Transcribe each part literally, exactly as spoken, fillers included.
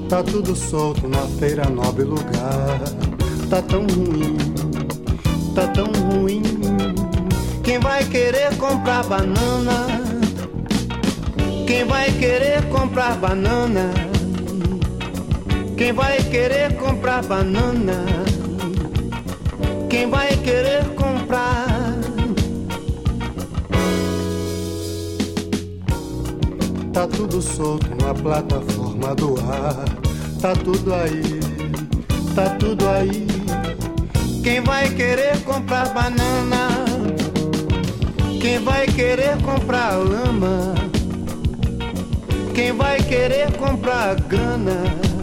Tá tudo solto na feira, nobre lugar. Tá tão ruim, tá tão ruim. Quem vai querer comprar banana? Quem vai querer comprar banana? Quem vai querer comprar banana? Quem vai querer comprar? Tá tudo solto na plataforma do ar. Tá tudo aí, tá tudo aí. Quem vai querer comprar banana? Quem vai querer comprar lama? Quem vai querer comprar grana?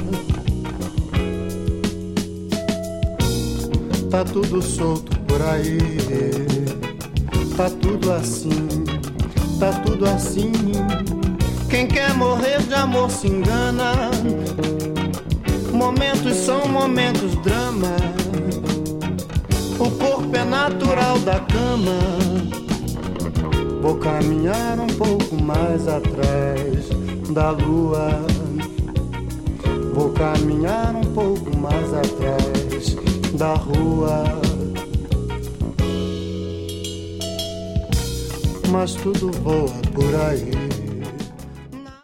Tá tudo solto por aí. Tá tudo assim, tá tudo assim. Quem quer morrer de amor se engana. Momentos são momentos drama. O corpo é natural da cama. Vou caminhar um pouco mais atrás da lua. Vou caminhar um pouco mais atrás da rua. Mas tudo voa por aí.